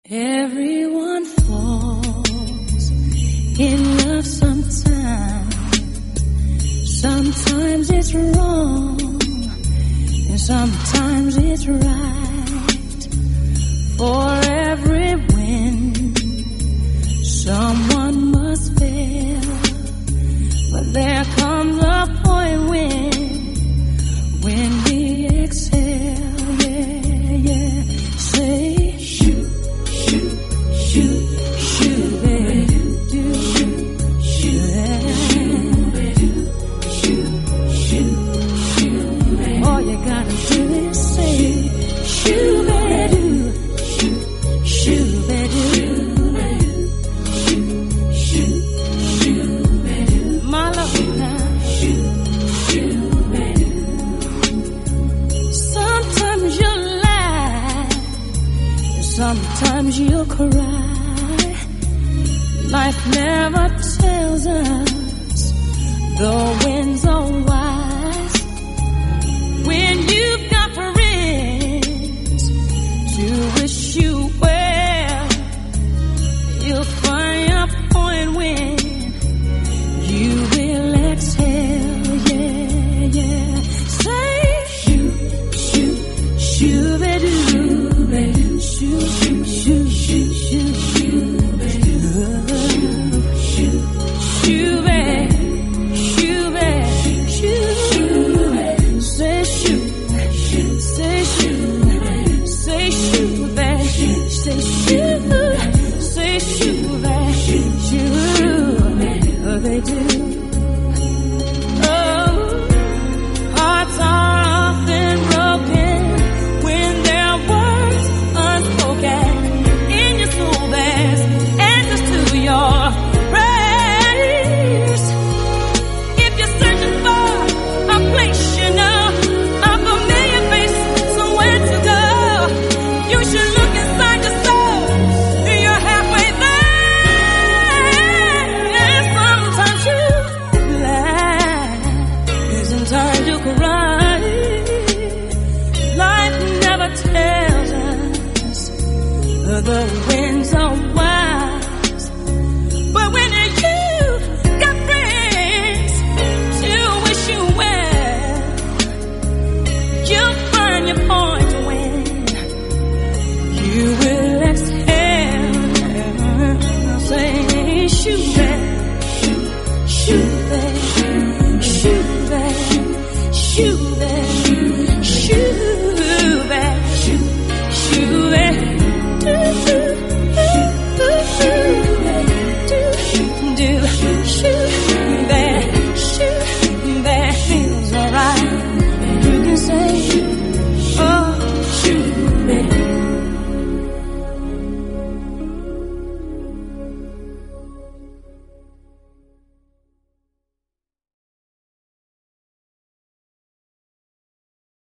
Everyone falls in love sometimes. Sometimes it's wrong, and sometimes it's right. For every win, someone must fail. But there comes a point when we exhale, yeah. Say, shoot, baby, shoot. All you gotta do is say, shoot, baby, shoot, baby, my love now. Sometimes you'll laugh, sometimes you'll cry. Life never tells us the winds are wise. When you've got friends to wish you well, you'll find a point when you will exhale, yeah. Say, shoot, baby, they do. Oh, hearts are often broken when there are words unspoken. In your soul there's answers to your prayers. If you're searching for a place you know, a familiar face, somewhere to go, you should look inside your soul. You're halfway there. Sometimes you laugh, sometimes you cry. Life never tells us the winds are wild.